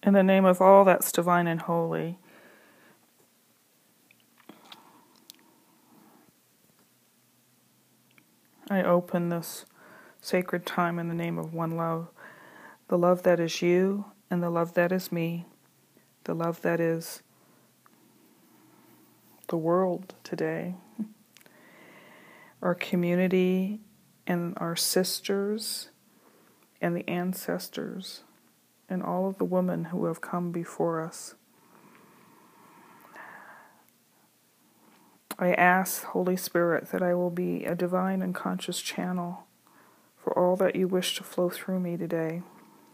In the name of all that's divine and holy, I open this sacred time in the name of one love, the love that is you and the love that is me, the love that is the world today, our community and our sisters and the ancestors and all of the women who have come before us. I ask, Holy Spirit, that I will be a divine and conscious channel for all that you wish to flow through me today.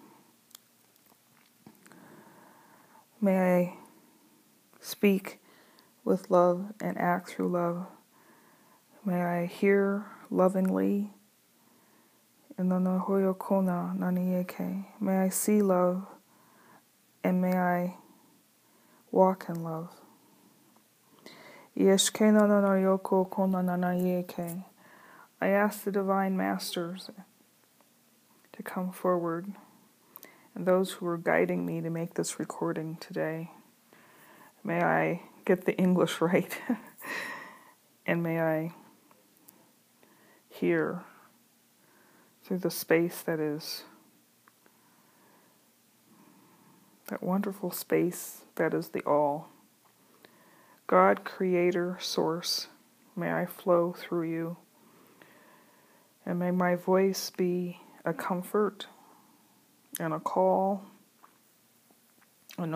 May I speak with love and act through love. May I hear lovingly. May I see love, and may I walk in love. I ask the Divine Masters to come forward, and those who are guiding me to make this recording today. May I get the English right, and may I hear through the space that is that wonderful space that is the all. God, Creator, Source, may I flow through you, and may my voice be a comfort and a call, and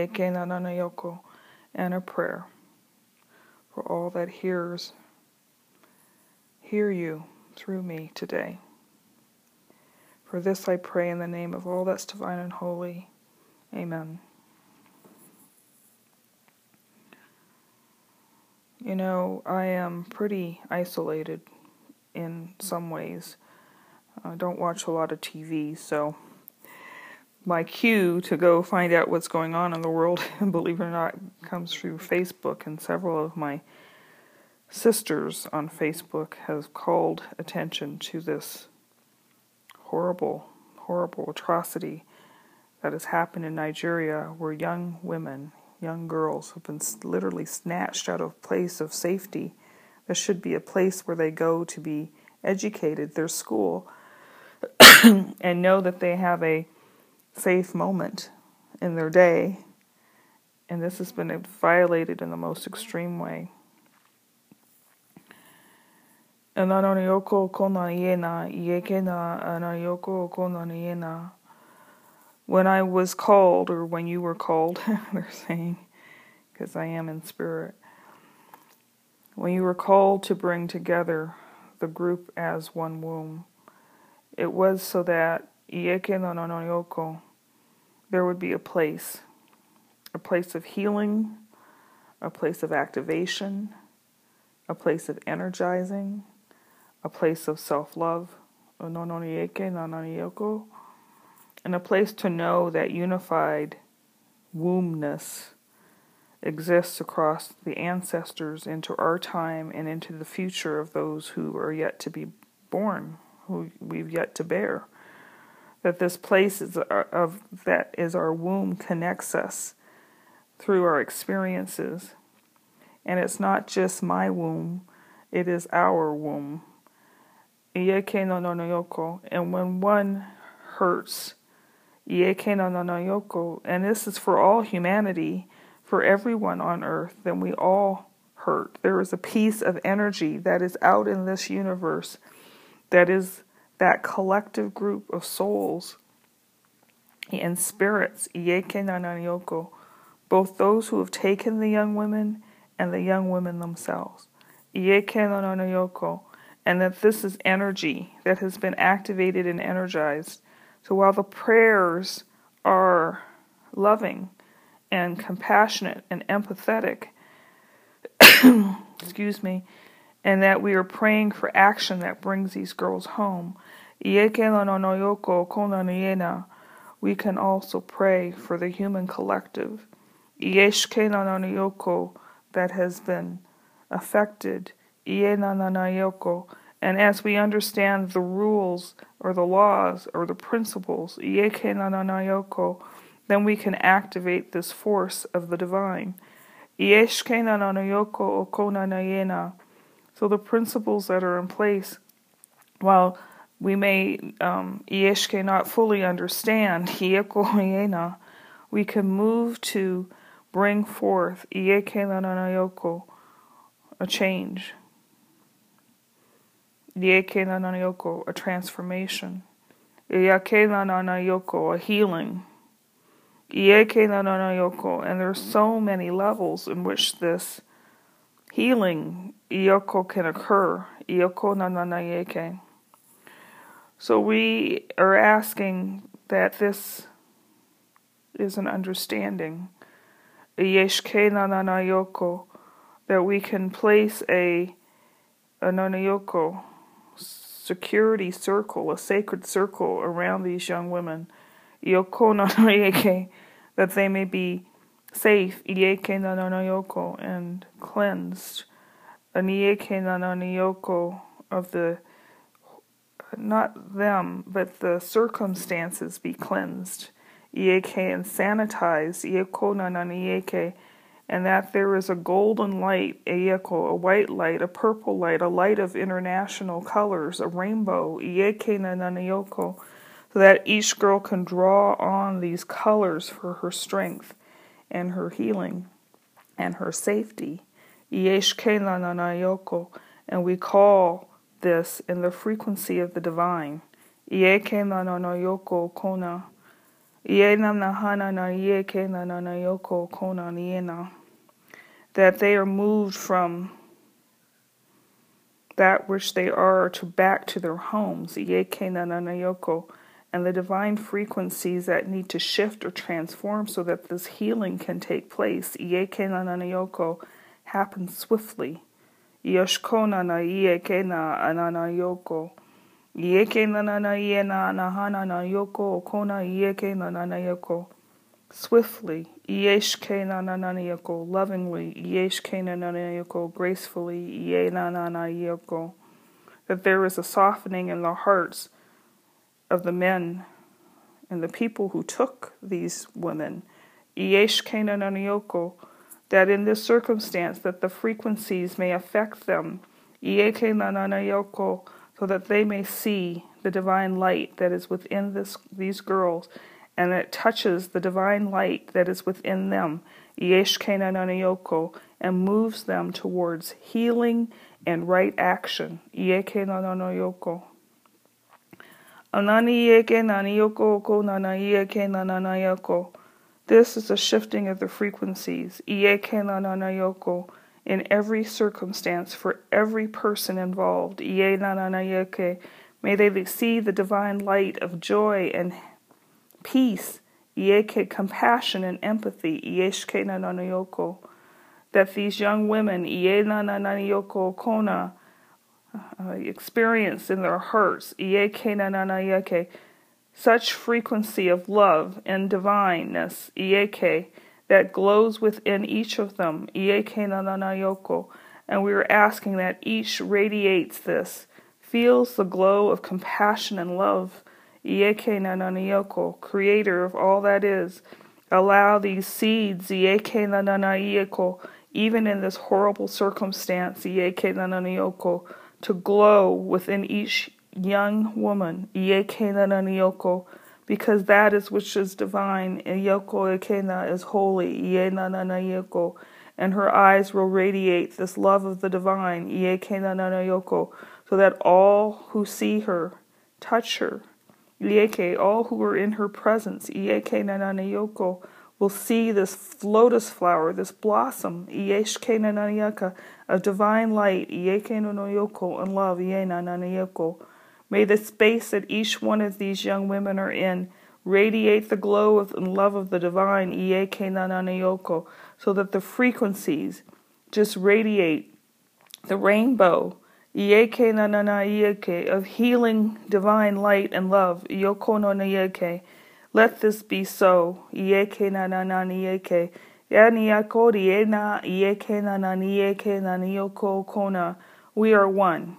a prayer for all that hear you through me today. For this I pray in the name of all that's divine and holy. Amen. You know, I am pretty isolated in some ways. I don't watch a lot of TV, so my cue to go find out what's going on in the world, believe it or not, comes through Facebook, and several of my sisters on Facebook have called attention to this horrible, horrible atrocity that has happened in Nigeria, where young women, young girls have been literally snatched out of a place of safety. This should be a place where they go to be educated, their school, and know that they have a safe moment in their day. And this has been violated in the most extreme way. When I was called, or when you were called, they're saying, because I am in spirit, when you were called to bring together the group as one womb, it was so that there would be a place of healing, a place of activation, a place of energizing, a place of self-love, and a place to know that unified wombness exists across the ancestors into our time and into the future of those who are yet to be born, who we've yet to bear. That this place that is our womb connects us through our experiences. And it's not just my womb, it is our womb. And when one hurts, and this is for all humanity, for everyone on earth, then we all hurt. There is a piece of energy that is out in this universe that is that collective group of souls and spirits, both those who have taken the young women and the young women themselves. And that this is energy that has been activated and energized. So while the prayers are loving and compassionate and empathetic, excuse me, and that we are praying for action that brings these girls home, we can also pray for the human collective that has been affected. And as we understand the rules or the laws or the principles, then we can activate this force of the divine. Ieshkena na yoko okona na yena. So the principles that are in place, while we may Ieshke not fully understand, Ieko yena, we can move to bring forth Ieke na yoko, a change. Ieke na yoko, a transformation. Iake na yoko, a healing. Ieke na yoko, and there's so many levels in which this healing Ioko can occur. Ioko na yeke. So we are asking that this is an understanding. Ieshke na yoko, that we can place a nanayoko security circle, a sacred circle around these young women. Ioko na yeke, that they may be safe, Ieke na yoko, and cleansed. An Ieke na yoko of the, not them, but the circumstances be cleansed. Ieke and sanitized, Ieko na ieke, and that there is a golden light, Ieko, a white light, a purple light, a light of international colors, a rainbow, Ieke na yoko, so that each girl can draw on these colors for her strength and her healing and her safety. Ieshke na yoko, and we call this in the frequency of the divine. Ieke na yoko kona. That they are moved from that which they are to back to their homes, and the divine frequencies that need to shift or transform so that this healing can take place happen swiftly. Yoshkona na ieke na ananayoko. Ieke na iena nahana na yoko okona ieke na yoko. Swiftly, ieshke na yoko, lovingly, ieshke na yoko, gracefully, ie na yoko. That there is a softening in the hearts of the men and the people who took these women. Ieshke na yoko, that in this circumstance that the frequencies may affect them. Ieke na yoko, so that they may see the divine light that is within these girls, and it touches the divine light that is within them, Ieshke na yoko, and moves them towards healing and right action. Ieke na yoko. Anani ieke na yoko ko na ieke na yoko. This is a shifting of the frequencies, Ieke na yoko, in every circumstance for every person involved. Ie na yeke. May they see the divine light of joy and peace, Ieke, compassion and empathy, Ieshke na yoko. That these young women, Ie na yoko kona, experience in their hearts, Ieke na yeke, such frequency of love and divineness, Ieke, that glows within each of them, Ieke na yoko, and we are asking that each radiates this, feels the glow of compassion and love, Ieke na yoko, creator of all that is. Allow these seeds, Ieke na yoko, even in this horrible circumstance, Ieke na yoko, to glow within each young woman, Ieke na yoko, because that is which is divine, Yoko Ekena is holy, Ie na yoko, and her eyes will radiate this love of the divine, Ieke na yoko, so that all who see her, touch her, Ieke, all who are in her presence, Ieke na yoko, will see this lotus flower, this blossom, Ieshke na yaka, of divine light, Ieke no yoko, and love, Ie na yoko. May the space that each one of these young women are in radiate the glow and love of the divine, Ieke na yoko, so that the frequencies just radiate the rainbow, Ieke na ieke, of healing divine light and love, Yoko no ieke. Let this be so, Ieke na ieke. Yaniako riena ieke na ieke na yoko kona. We are one.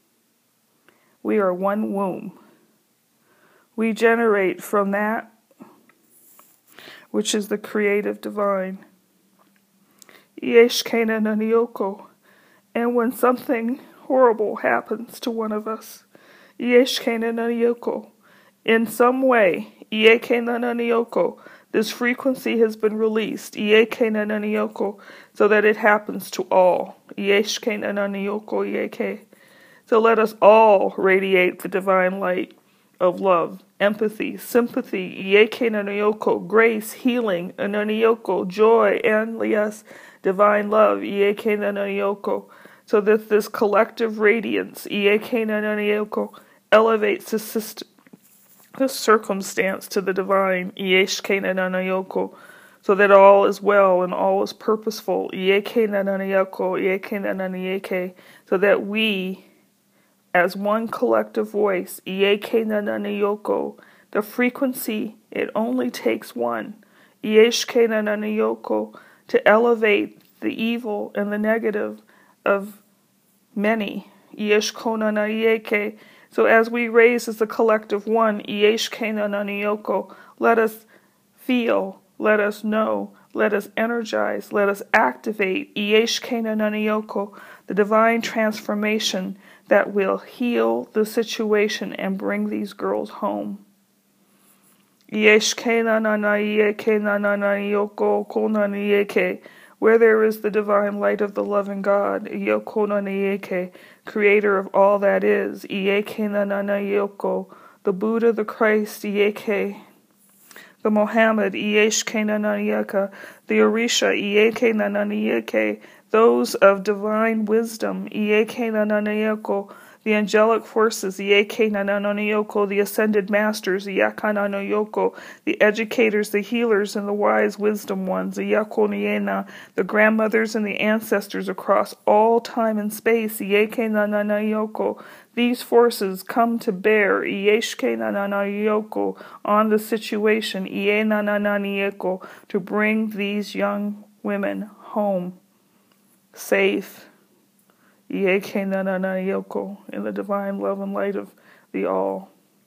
We are one womb. We generate from that which is the creative divine. Ieshkena Nanioko. And when something horrible happens to one of us, Ieshkena Nanioko, in some way, Iekena Nanioko, this frequency has been released, Iekena Nanioko, so that it happens to all. Ieshkena Nanioko Ieke. So let us all radiate the divine light of love, empathy, sympathy, Iekena Nanioko, grace, healing, Nanioko, joy, and yes, divine love, Iekena Nanioko, so that this collective radiance, Iekena Nanioko, elevates the circumstance to the divine, Ieshkena Nanioko, so that all is well and all is purposeful, Iekena Nanioko, Iekena Nanieke, so that we, as one collective voice, Iekena Nanioko, the frequency, it only takes one, Ieshkena Nanioko, to elevate the evil and the negative of many, Ieshkona Nanieke. So as we raise as a collective one, Ieshkena Nanioko, let us feel, let us know, let us energize, let us activate, Ieshkena Nanioko, the divine transformation that will heal the situation and bring these girls home. Ieshkena Nanieke Nanioko Konanieke. Where there is the divine light of the loving God, Iyoko Nanieke, creator of all that is, Ieke Nanayoko, the Buddha, the Christ, Ieke, the Mohammed, Ieshke Nanayeka, the Orisha, Ieke Nanayeke, those of divine wisdom, Ieke Nanayeko, the angelic forces, Ieke Nanayoko, the ascended masters, Iyakananoyoko, the educators, the healers, and the wise wisdom ones, Iyakoniena, the grandmothers and the ancestors across all time and space, Ieke Nanayoko. These forces come to bear, Ieshke Nanayoko, on the situation, Ie Nananieko, to bring these young women home, safe, Ieke Nanayoko, in the divine love and light of the all.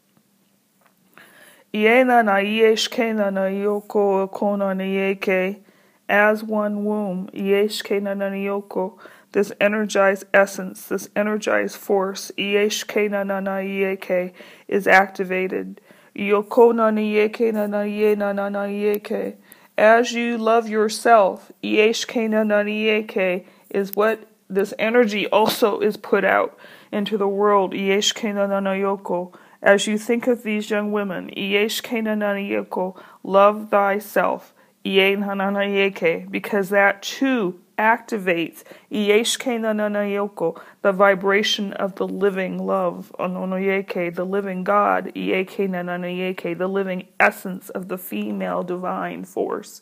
Ie Nanayeshke Nanayoko Konanieke, as one womb, Ieshke Nanayoko, this energized essence, this energized force, Ieshke Nanayeke, is activated. Yoko Nanayeke Nanaye Nanayeke. As you love yourself, Ieshke Nanayeke, is what this energy also is put out into the world, Ieshke Nanayoko. As you think of these young women, Ieshke Nanayoko, love thyself, Ie Nanayeke, because that too activates Ieshke Nanayoko, the vibration of the living love, Ononoyeke, the living God, Ieke Nanayeke, the living essence of the female divine force.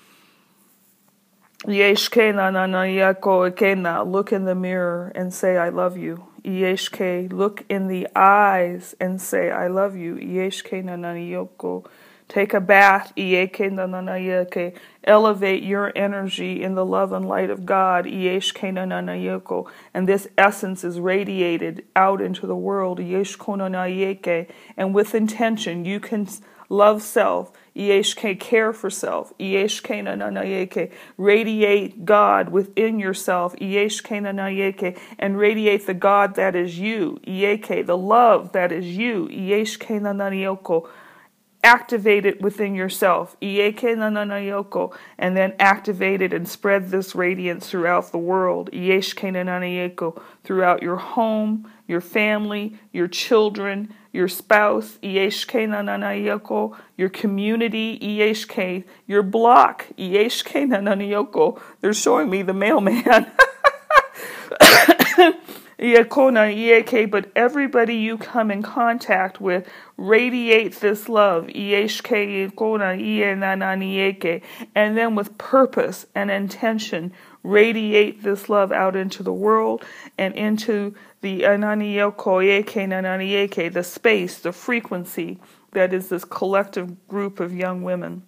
Ieshke Nanayeko Ekena, look in the mirror and say, I love you. Ieshke, look in the eyes and say, I love you. Ieshke Nanayoko. Take a bath, Ieke Nanayeke. Elevate your energy in the love and light of God, Ieshke Nanayoko. And this essence is radiated out into the world, Ieshko Nanayeke. And with intention, you can love self, Ieshke, care for self, Ieshke Nanayeke. Radiate God within yourself, Ieshke Nanayeke. And radiate the God that is you, Ieke, the love that is you, Ieshke Nanayoko. Activate it within yourself, Ieke Nanayoko, and then activate it and spread this radiance throughout the world, Ieshke Nanayoko, throughout your home, your family, your children, your spouse, Ieshke Nanayoko, your community, Ieshke, your block, Ieshke Nanayoko. They're showing me the mailman. But everybody you come in contact with, radiate this love, and then with purpose and intention, radiate this love out into the world and into the the space, the frequency that is this collective group of young women.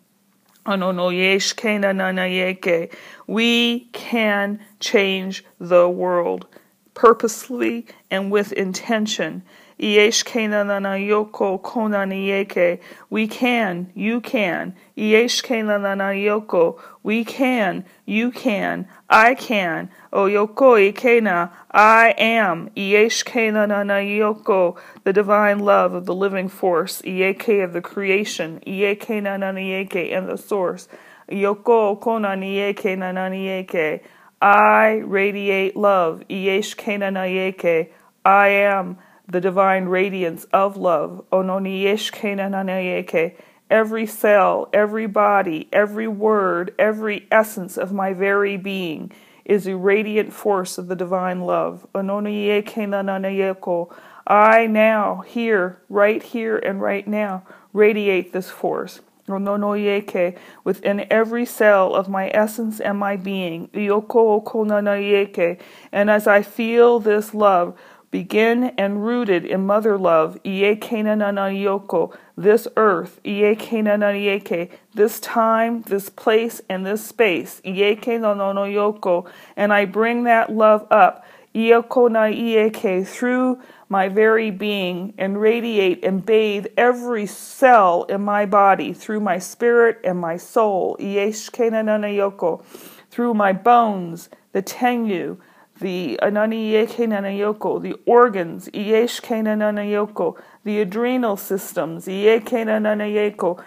We can change the world purposely and with intention. Ieshke na na na yoko kona nieke. We can, you can. Ieshke na na na yoko. We can, you can. I can. Oyoko ikena. I am. Ieshke na na na yoko. The divine love of the living force. Ieke of the creation. Ieke na na nieke and the source. Yoko kona nieke na na nieke. I radiate love. Ieshke na na nieke. I am the divine radiance of love. Ononieshke na na nieke. Every cell, every body, every word, every essence of my very being is a radiant force of the divine love. Ononieke na na nieko. I now, here and right now, radiate this force. Ononoyeke, within every cell of my essence and my being. Ioko okonanayeke. And as I feel this love begin and rooted in mother love, Iekenananayoko, this earth, Iekenanayeke, this time, this place, and this space, Iekenanonoyoko, and I bring that love up, Iokonaieke, through my very being, and radiate and bathe every cell in my body, through my spirit and my soul, Ieshkenananayoko, through my bones, the tenyu, the ananiyekenanayoko, the organs, ieshkenanayoko, the adrenal systems, iekenanayeko,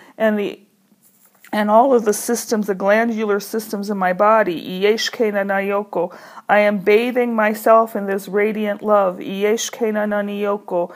and all of the systems, the glandular systems in my body, ieshkenanayoko. I am bathing myself in this radiant love, ieshkenanayoko,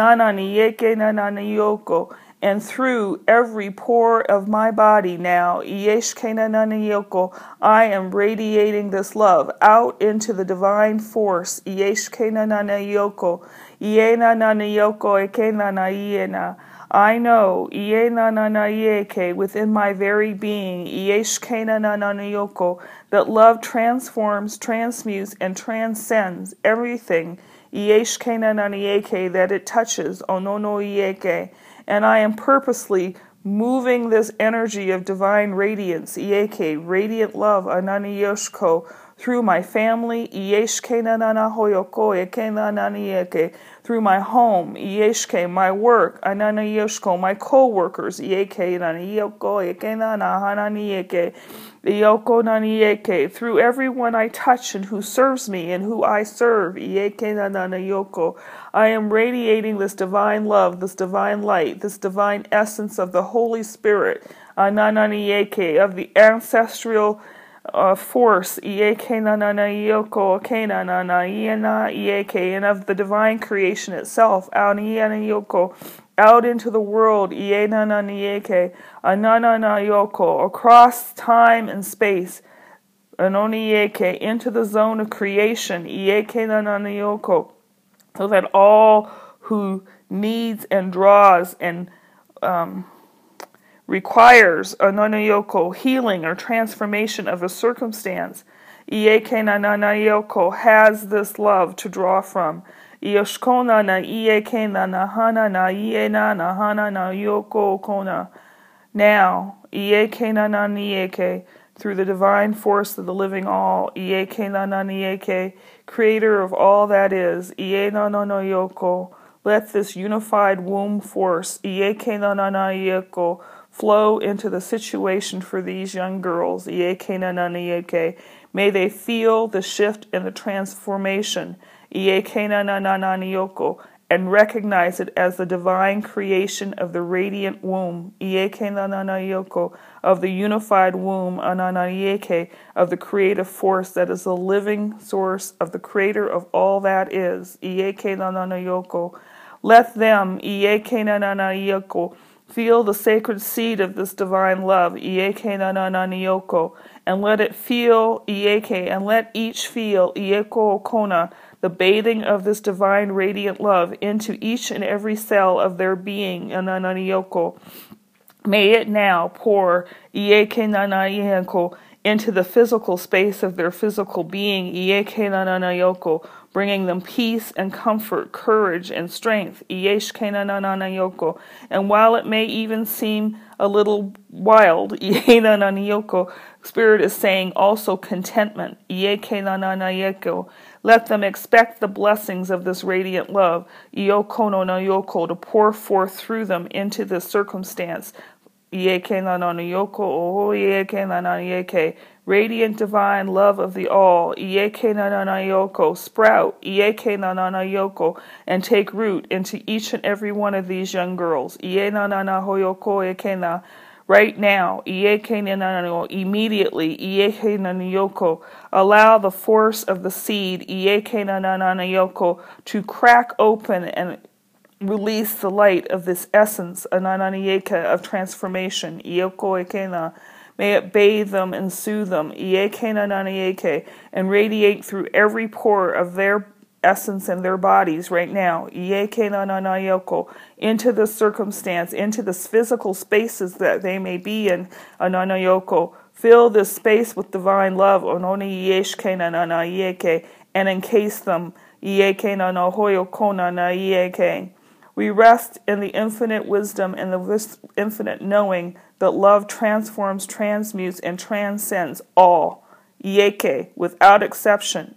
anananiyekenanayoko, and through every pore of my body now, Ieshkenanayoko, I am radiating this love out into the divine force, Ieshkenanayoko, Ienanayoko ekenanayena. I know, Ienanayeke, within my very being, Ieshkenanayoko, that love transforms, transmutes, and transcends everything, Ieshkenanayeke, that it touches, Ononoyeke. And I am purposely moving this energy of divine radiance, Ieke, radiant love, Ananiyoshko, through my family, Ieshkenanahoyoko, Ekenananieke, through my home, Ieshke, my work, Ananiyoshko, my co-workers, Ieke, Naniyoko, Ekenanahananieke, Iyoko Nanieke, through everyone I touch and who serves me and who I serve, Ieke, I am radiating this divine love, this divine light, this divine essence of the Holy Spirit, Anananieke, of the ancestral force, Iekenanayoko, Kenanayena, Ieke, and of the divine creation itself, Aniyanayoko, out into the world, Ienananieke, Ananayoko, across time and space, Anonieke, into the zone of creation, Iekenanayoko, so that all who needs and draws and requires Ananayoko, healing or transformation of a circumstance, Iekenanayoko, has this love to draw from. Ioshkona na Iekena na hana na Iena na hana na Yoko Kona. Now, Iekenananieke, through the divine force of the living all, Iekenananieke, creator of all that is, Ienanayoko, let this unified womb force, Iekenanayeko, flow into the situation for these young girls, Iekenananieke. May they feel the shift and the transformation, Iekenananayoko, and recognize it as the divine creation of the radiant womb, Iekenanayoko, of the unified womb, Ananayeke, of the creative force that is the living source of the creator of all that is, Iekenanayoko. Let them, Iekenanayoko, feel the sacred seed of this divine love, Iekenanayoko, and let it feel, Ieke, and let each feel, Ieko Kona, the bathing of this divine radiant love into each and every cell of their being, Ananayoko. May it now pour, Iekenanayoko, into the physical space of their physical being, Iekenanayoko, bringing them peace and comfort, courage and strength, Ieshkenanayoko. And while it may even seem a little wild, Ienanayoko, Spirit is saying also contentment, Iekenanayoko. Let them expect the blessings of this radiant love, Ioko no no yoko, to pour forth through them into this circumstance. Ieke na no no yoko, oho ieke na na ieke. Radiant divine love of the all, Ieke na na na yoko, sprout, Ieke na na na yoko, and take root into each and every one of these young girls. Ie na na na hoyoko eke na. Right now, immediately, allow the force of the seed to crack open and release the light of this essence of transformation. May it bathe them and soothe them and radiate through every pore of their essence and their bodies right now, into this circumstance, into the physical spaces that they may be in, fill this space with divine love, and encase them. We rest in the infinite wisdom and the infinite knowing that love transforms, transmutes, and transcends all, without exception.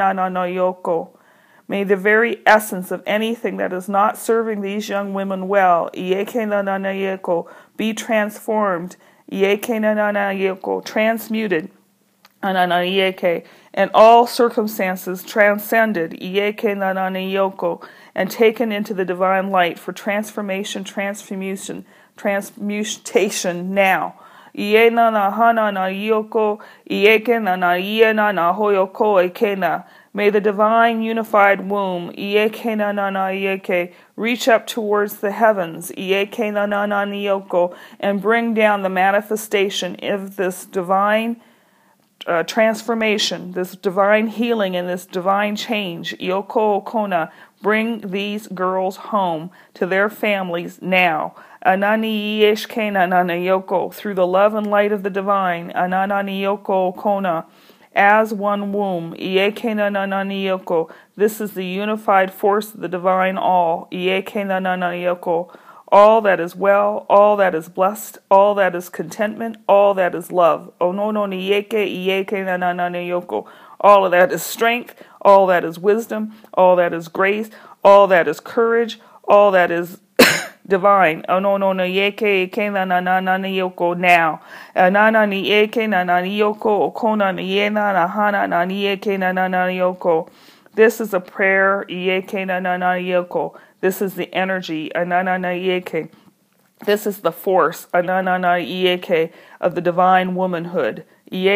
May the very essence of anything that is not serving these young women well, be transformed, transmuted, and all circumstances transcended, and taken into the divine light for transformation, transmutation now. May the divine unified womb reach up towards the heavens and bring down the manifestation of this divine transformation, this divine healing, and this divine change. Bring these girls home to their families now. Through the love and light of the divine, as one womb. This is the unified force of the divine all. All that is well, all that is blessed, all that is contentment, all that is love. All of that is strength, all that is wisdom, all that is grace, all that is courage, all that is divine. Now. This is a prayer. This is the energy. This is the force of the divine womanhood.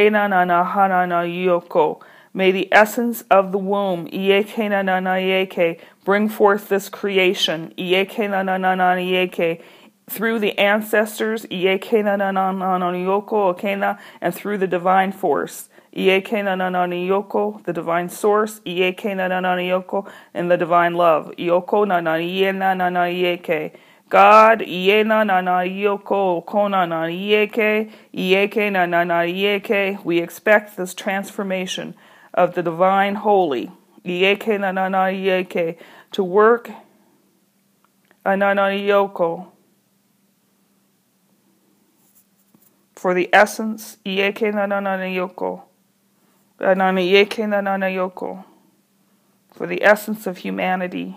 May the essence of the womb bring forth this creation through the ancestors and through the divine force. The divine source, and the divine love. God, we expect this transformation of the divine holy to work for the essence for the essence of humanity.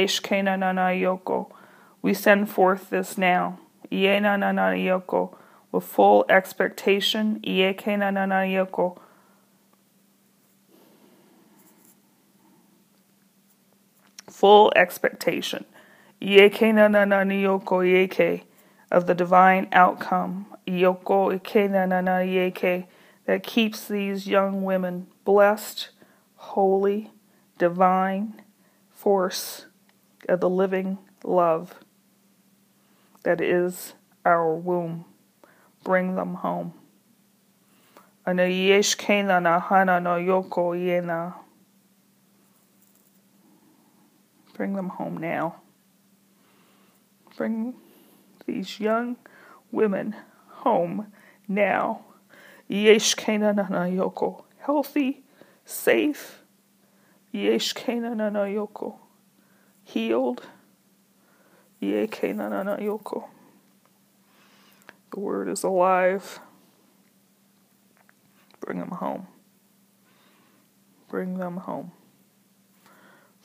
We send forth this now with full expectation. Full expectation of the divine outcome that keeps these young women blessed, holy, divine force of the living love that is our womb. Bring them home. Bring them home now. Bring these young women home now. Healthy, safe, healed. The word is alive. Bring them home. Bring them home.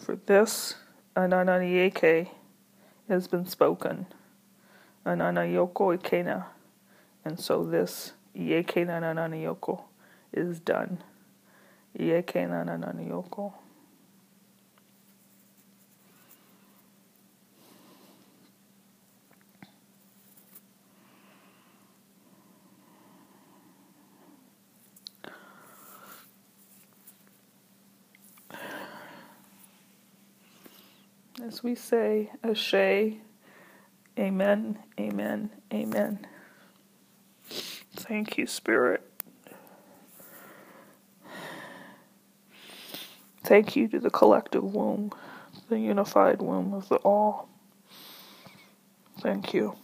For this, Ananayeke has been spoken. Ananayoko ikena. And so this, Ieke nananayoko, is done. Ieke nananayoko. As we say, Ashe, Amen, Amen, Amen. Thank you, Spirit. Thank you to the collective womb, the unified womb of the all. Thank you.